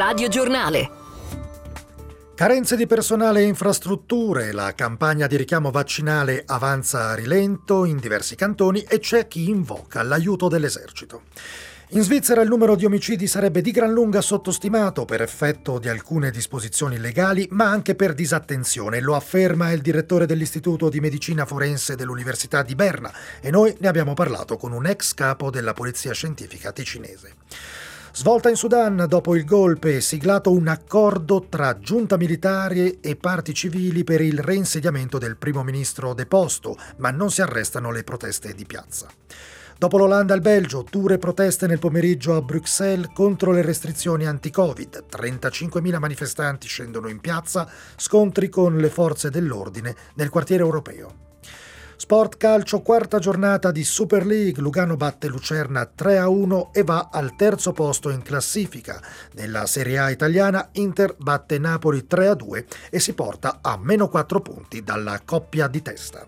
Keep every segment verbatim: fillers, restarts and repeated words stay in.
Radio Giornale. Carenze di personale e infrastrutture, la campagna di richiamo vaccinale avanza a rilento in diversi cantoni e c'è chi invoca l'aiuto dell'esercito. In Svizzera il numero di omicidi sarebbe di gran lunga sottostimato per effetto di alcune disposizioni legali, ma anche per disattenzione, lo afferma il direttore dell'Istituto di Medicina Forense dell'Università di Berna e noi ne abbiamo parlato con un ex capo della Polizia Scientifica ticinese. Svolta in Sudan, dopo il golpe è siglato un accordo tra giunta militare e parti civili per il reinsediamento del primo ministro deposto, ma non si arrestano le proteste di piazza. Dopo l'Olanda e il Belgio, dure proteste nel pomeriggio a Bruxelles contro le restrizioni anti-Covid. trentacinquemila manifestanti scendono in piazza, scontri con le forze dell'ordine nel quartiere europeo. Sport calcio, quarta giornata di Super League. Lugano batte Lucerna tre a uno e va al terzo posto in classifica. Nella Serie A italiana, Inter batte Napoli tre a due e si porta a meno quattro punti dalla coppia di testa.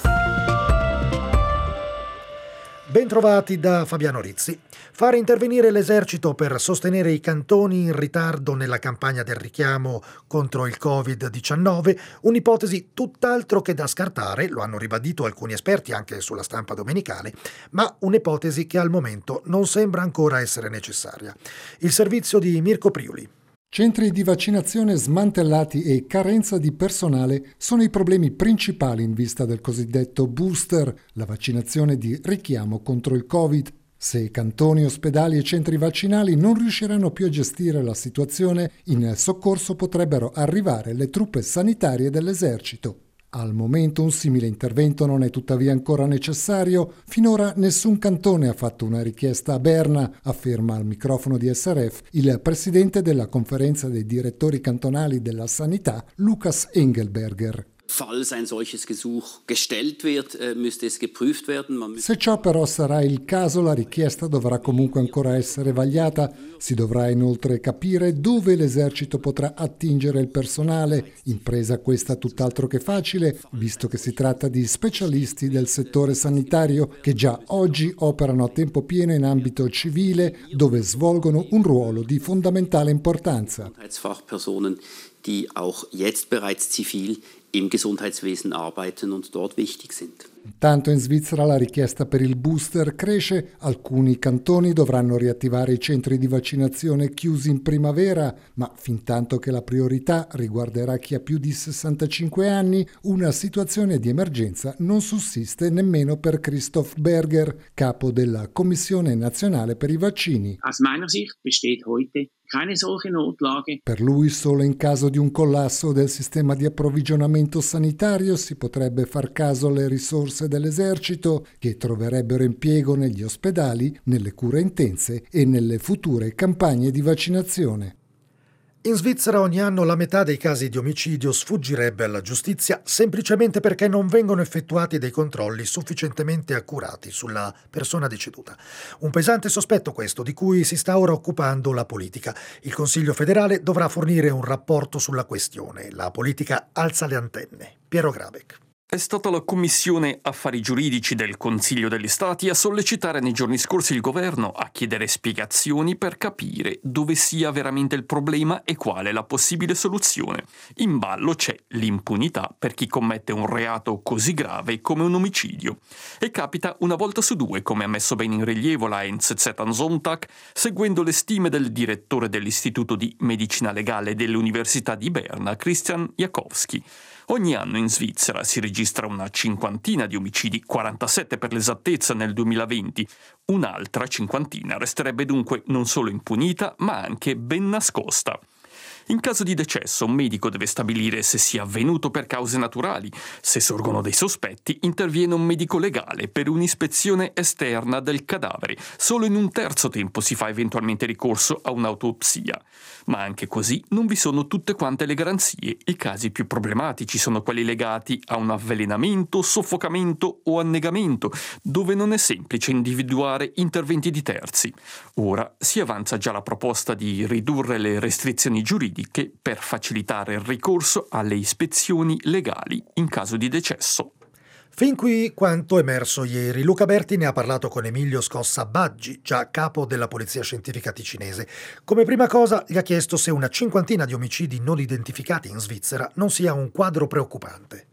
Bentrovati da Fabiano Rizzi. Fare intervenire l'esercito per sostenere i cantoni in ritardo nella campagna del richiamo contro il covid diciannove, un'ipotesi tutt'altro che da scartare, lo hanno ribadito alcuni esperti anche sulla stampa domenicale, ma un'ipotesi che al momento non sembra ancora essere necessaria. Il servizio di Mirko Priuli. Centri di vaccinazione smantellati e carenza di personale sono i problemi principali in vista del cosiddetto booster, la vaccinazione di richiamo contro il Covid. Se cantoni, ospedali e centri vaccinali non riusciranno più a gestire la situazione, in soccorso potrebbero arrivare le truppe sanitarie dell'esercito. Al momento un simile intervento non è tuttavia ancora necessario. Finora nessun cantone ha fatto una richiesta a Berna, afferma al microfono di S R F il presidente della conferenza dei direttori cantonali della sanità, Lukas Engelberger. Falls ein solches Gesuch gestellt wird, müsste es geprüft werden. Man Se ciò però sarà il caso, la richiesta dovrà comunque ancora essere vagliata. Si dovrà inoltre capire dove l'esercito potrà attingere il personale, impresa questa tutt'altro che facile, visto che si tratta di specialisti del settore sanitario che già oggi operano a tempo pieno in ambito civile, dove svolgono un ruolo di fondamentale importanza. Gesundheitsfachpersonen, die auch jetzt bereits zivil im Gesundheitswesen arbeiten und dort wichtig sind. Intanto in Svizzera la richiesta per il booster cresce, alcuni cantoni dovranno riattivare i centri di vaccinazione chiusi in primavera, ma fintanto che la priorità riguarderà chi ha più di sessantacinque anni, una situazione di emergenza non sussiste nemmeno per Christoph Berger, capo della Commissione nazionale per i vaccini. Aus meiner Sicht besteht heute keine solche Notlage. Per lui solo in caso di un collasso del sistema di approvvigionamento sanitario si potrebbe far caso alle risorse dell'esercito che troverebbero impiego negli ospedali, nelle cure intense e nelle future campagne di vaccinazione. In Svizzera ogni anno la metà dei casi di omicidio sfuggirebbe alla giustizia semplicemente perché non vengono effettuati dei controlli sufficientemente accurati sulla persona deceduta. Un pesante sospetto questo, di cui si sta ora occupando la politica. Il Consiglio federale dovrà fornire un rapporto sulla questione. La politica alza le antenne. Piero Grabeck. È stata la Commissione Affari Giuridici del Consiglio degli Stati a sollecitare nei giorni scorsi il governo a chiedere spiegazioni per capire dove sia veramente il problema e quale la possibile soluzione. In ballo c'è l'impunità per chi commette un reato così grave come un omicidio. E capita una volta su due, come ha messo bene in rilievo la N Z Z am Sonntag, seguendo le stime del direttore dell'Istituto di Medicina Legale dell'Università di Berna, Christian Jakowski. Ogni anno in Svizzera si registra una cinquantina di omicidi, quarantasette per l'esattezza nel duemilaventi. Un'altra cinquantina resterebbe dunque non solo impunita, ma anche ben nascosta. In caso di decesso, un medico deve stabilire se sia avvenuto per cause naturali. Se sorgono dei sospetti, interviene un medico legale per un'ispezione esterna del cadavere. Solo in un terzo tempo si fa eventualmente ricorso a un'autopsia. Ma anche così non vi sono tutte quante le garanzie. I casi più problematici sono quelli legati a un avvelenamento, soffocamento o annegamento, dove non è semplice individuare interventi di terzi. Ora si avanza già la proposta di ridurre le restrizioni giuridiche per facilitare il ricorso alle ispezioni legali in caso di decesso. Fin qui quanto emerso ieri. Luca Berti ne ha parlato con Emilio Scossa-Baggi, già capo della Polizia Scientifica ticinese. Come prima cosa gli ha chiesto se una cinquantina di omicidi non identificati in Svizzera non sia un quadro preoccupante.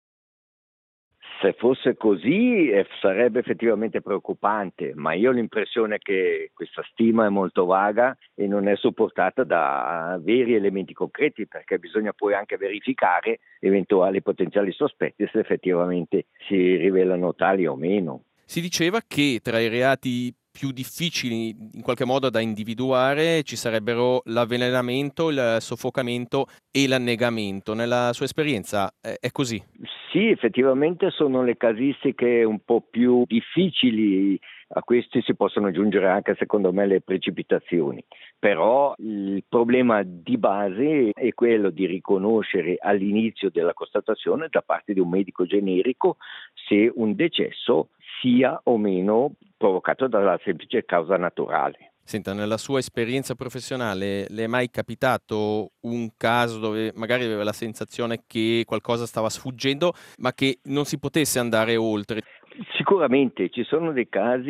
Se fosse così eh, sarebbe effettivamente preoccupante, ma io ho l'impressione che questa stima è molto vaga e non è supportata da veri elementi concreti, perché bisogna poi anche verificare eventuali potenziali sospetti se effettivamente si rivelano tali o meno. Si diceva che tra i reati più difficili in qualche modo da individuare ci sarebbero l'avvelenamento, il soffocamento e l'annegamento. Nella sua esperienza è così? Sì, effettivamente sono le casistiche un po' più difficili. A questi si possono aggiungere anche, secondo me, le precipitazioni. Però il problema di base è quello di riconoscere all'inizio della constatazione da parte di un medico generico se un decesso sia o meno provocato dalla semplice causa naturale. Senta, nella sua esperienza professionale le è mai capitato un caso dove magari aveva la sensazione che qualcosa stava sfuggendo, ma che non si potesse andare oltre? Sicuramente ci sono dei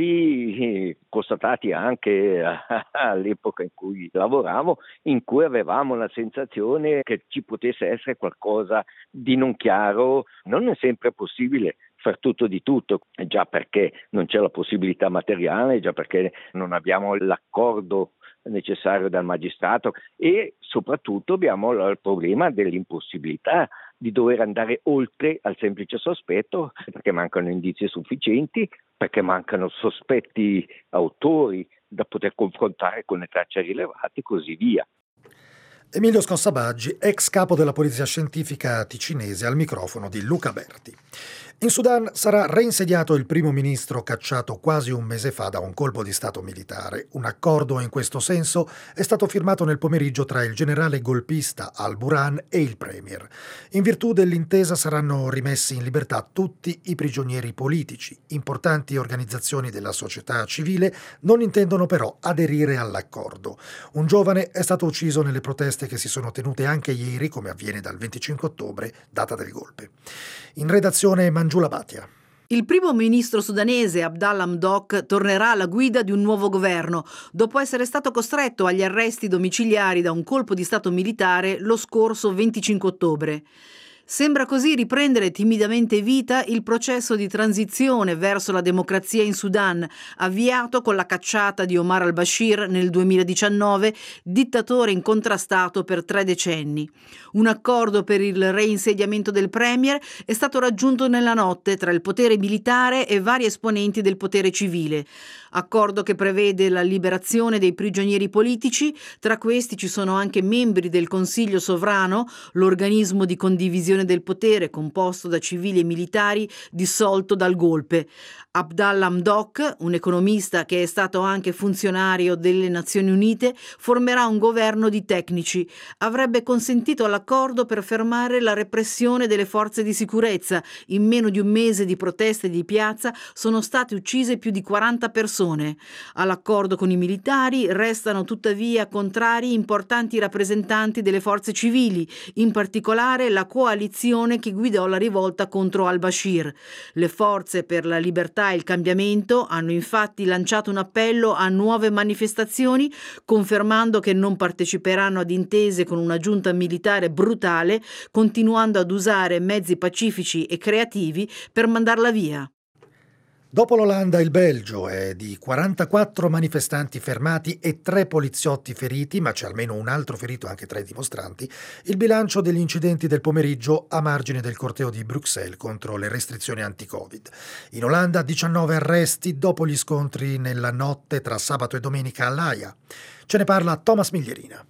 casi constatati anche all'epoca in cui lavoravo, in cui avevamo la sensazione che ci potesse essere qualcosa di non chiaro. Non è sempre possibile far tutto di tutto, già perché non c'è la possibilità materiale, già perché non abbiamo l'accordo necessario dal magistrato e soprattutto abbiamo il problema dell'impossibilità di dover andare oltre al semplice sospetto, perché mancano indizi sufficienti, perché mancano sospetti autori da poter confrontare con le tracce rilevate e così via. Emilio Scossa-Baggi, ex capo della Polizia Scientifica ticinese, al microfono di Luca Berti. In Sudan sarà reinsediato il primo ministro cacciato quasi un mese fa da un colpo di stato militare. Un accordo in questo senso è stato firmato nel pomeriggio tra il generale golpista al-Burhan e il premier. In virtù dell'intesa saranno rimessi in libertà tutti i prigionieri politici. Importanti organizzazioni della società civile non intendono però aderire all'accordo. Un giovane è stato ucciso nelle proteste che si sono tenute anche ieri, come avviene dal venticinque ottobre, data del golpe. In redazione Mangiula Bhatia. Il primo ministro sudanese Abdallah Hamdok tornerà alla guida di un nuovo governo, dopo essere stato costretto agli arresti domiciliari da un colpo di stato militare lo scorso venticinque ottobre. Sembra così riprendere timidamente vita il processo di transizione verso la democrazia in Sudan, avviato con la cacciata di Omar al-Bashir nel duemiladiciannove, dittatore incontrastato per tre decenni. Un accordo per il reinsediamento del premier è stato raggiunto nella notte tra il potere militare e vari esponenti del potere civile. Accordo che prevede la liberazione dei prigionieri politici, tra questi ci sono anche membri del Consiglio Sovrano, l'organismo di condivisione del potere composto da civili e militari dissolto dal golpe. Abdallah Hamdok, un economista che è stato anche funzionario delle Nazioni Unite, formerà un governo di tecnici. Avrebbe consentito all'accordo per fermare la repressione delle forze di sicurezza. In meno di un mese di proteste di piazza sono state uccise più di quaranta persone. All'accordo con i militari restano tuttavia contrari importanti rappresentanti delle forze civili, in particolare la coalizione che guidò la rivolta contro al-Bashir. Le forze per la libertà e il cambiamento hanno infatti lanciato un appello a nuove manifestazioni, confermando che non parteciperanno ad intese con una giunta militare brutale, continuando ad usare mezzi pacifici e creativi per mandarla via. Dopo l'Olanda il Belgio è di quarantaquattro manifestanti fermati e tre poliziotti feriti, ma c'è almeno un altro ferito anche tra i dimostranti, il bilancio degli incidenti del pomeriggio a margine del corteo di Bruxelles contro le restrizioni anti-Covid. In Olanda diciannove arresti dopo gli scontri nella notte tra sabato e domenica all'Aia. Ce ne parla Thomas Miglierina.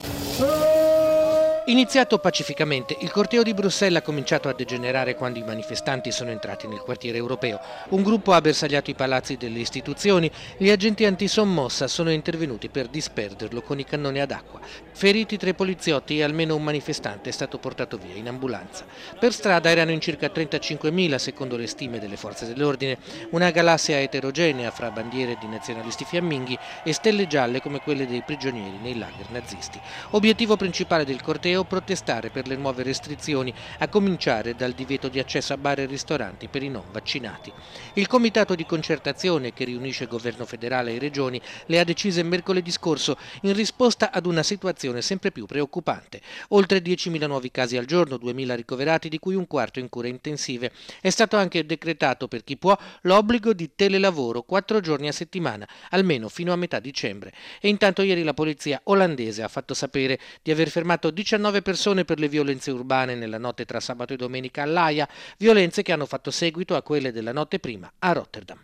Iniziato pacificamente, il corteo di Bruxelles ha cominciato a degenerare quando i manifestanti sono entrati nel quartiere europeo. Un gruppo ha bersagliato i palazzi delle istituzioni, gli agenti antisommossa sono intervenuti per disperderlo con i cannoni ad acqua. Feriti tre poliziotti e almeno un manifestante è stato portato via in ambulanza. Per strada erano in circa trentacinquemila secondo le stime delle forze dell'ordine, una galassia eterogenea fra bandiere di nazionalisti fiamminghi e stelle gialle come quelle dei prigionieri nei lager nazisti. Obiettivo principale del corteo europeo protestare per le nuove restrizioni, a cominciare dal divieto di accesso a bar e ristoranti per i non vaccinati. Il comitato di concertazione, che riunisce governo federale e regioni, le ha decise mercoledì scorso in risposta ad una situazione sempre più preoccupante. Oltre diecimila nuovi casi al giorno, duemila ricoverati, di cui un quarto in cure intensive. È stato anche decretato, per chi può, l'obbligo di telelavoro quattro giorni a settimana, almeno fino a metà dicembre. E intanto ieri la polizia olandese ha fatto sapere di aver fermato diciannove persone per le violenze urbane nella notte tra sabato e domenica all'Aia, violenze che hanno fatto seguito a quelle della notte prima a Rotterdam.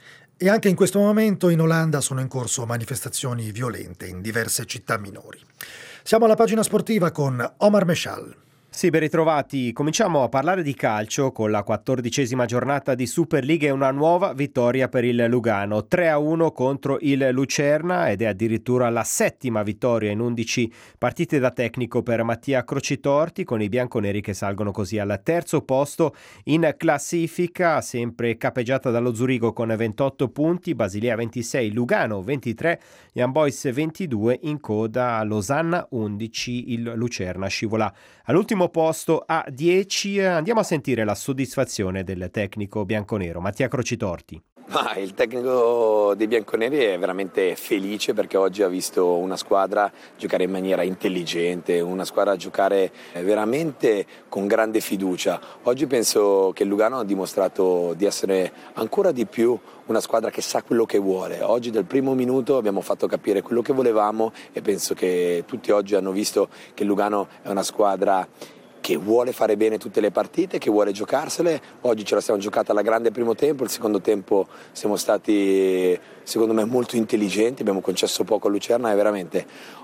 E anche in questo momento in Olanda sono in corso manifestazioni violente in diverse città minori. Siamo alla pagina sportiva con Omar Meshal. Sì, ben ritrovati. Cominciamo a parlare di calcio con la quattordicesima giornata di Superliga e una nuova vittoria per il Lugano, tre a uno contro il Lucerna, ed è addirittura la settima vittoria in undici partite da tecnico per Mattia Crocitorti, con i bianconeri che salgono così al terzo posto in classifica, sempre capeggiata dallo Zurigo con ventotto punti, Basilea ventisei, Lugano ventitré, Young Boys ventidue, in coda a Losanna undici, il Lucerna scivola all'ultimo posto a dieci. Andiamo a sentire la soddisfazione del tecnico bianconero Mattia Crocitorti. Ma il tecnico dei bianconeri è veramente felice perché oggi ha visto una squadra giocare in maniera intelligente, una squadra giocare veramente con grande fiducia. Oggi penso che il Lugano ha dimostrato di essere ancora di più una squadra che sa quello che vuole. Oggi dal primo minuto abbiamo fatto capire quello che volevamo e penso che tutti oggi hanno visto che il Lugano è una squadra che vuole fare bene tutte le partite, che vuole giocarsele. Oggi ce la siamo giocata alla grande primo tempo, il secondo tempo siamo stati secondo me molto intelligenti, abbiamo concesso poco a Lucerna e veramente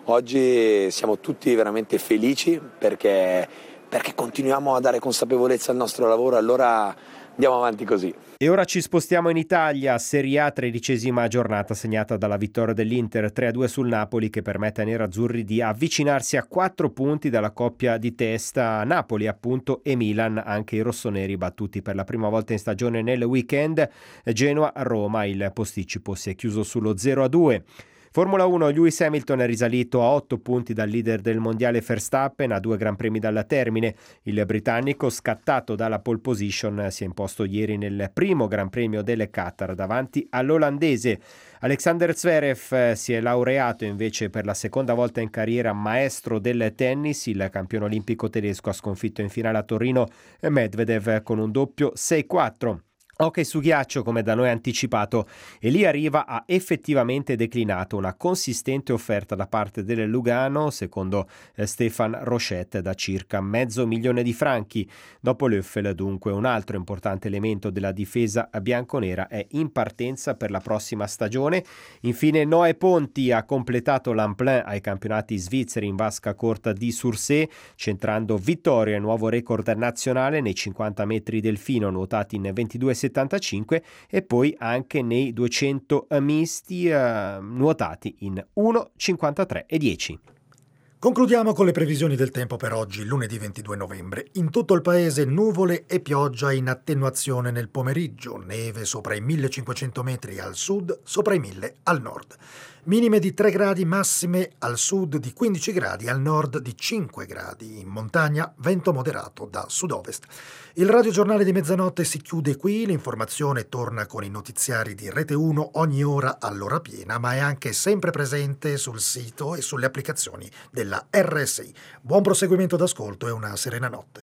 oggi siamo tutti veramente felici perché, perché continuiamo a dare consapevolezza al nostro lavoro, allora andiamo avanti così. E ora ci spostiamo in Italia, Serie A, tredicesima giornata segnata dalla vittoria dell'Inter tre a due sul Napoli, che permette ai nerazzurri di avvicinarsi a quattro punti dalla coppia di testa Napoli appunto e Milan, anche i rossoneri battuti per la prima volta in stagione nel weekend. Genoa-Roma, il posticipo si è chiuso sullo zero a due. Formula uno, Lewis Hamilton è risalito a otto punti dal leader del mondiale Verstappen, a due gran premi dal termine. Il britannico, scattato dalla pole position, si è imposto ieri nel primo gran premio del Qatar davanti all'olandese. Alexander Zverev si è laureato invece per la seconda volta in carriera maestro del tennis. Il campione olimpico tedesco ha sconfitto in finale a Torino Medvedev con un doppio sei quattro. Hockey su ghiaccio, come da noi anticipato, e lì arriva ha effettivamente declinato una consistente offerta da parte del Lugano, secondo eh, Stefan Rochette, da circa mezzo milione di franchi. Dopo Löffel, dunque, un altro importante elemento della difesa bianconera è in partenza per la prossima stagione. Infine Noè Ponti ha completato l'Amplin ai campionati svizzeri in vasca corta di Sursee, centrando vittoria e nuovo record nazionale nei cinquanta metri delfino nuotati in ventidue settantacinque e poi anche nei duecento misti eh, nuotati in uno cinquantatré e dieci. Concludiamo con le previsioni del tempo per oggi, lunedì ventidue novembre. In tutto il paese nuvole e pioggia in attenuazione nel pomeriggio, neve sopra i millecinquecento metri al sud, sopra i mille al nord. Minime di tre gradi, massime al sud di quindici gradi, al nord di cinque gradi. In montagna vento moderato da sud-ovest. Il radiogiornale di mezzanotte si chiude qui, l'informazione torna con i notiziari di Rete uno ogni ora all'ora piena, ma è anche sempre presente sul sito e sulle applicazioni della R S I. Buon proseguimento d'ascolto e una serena notte.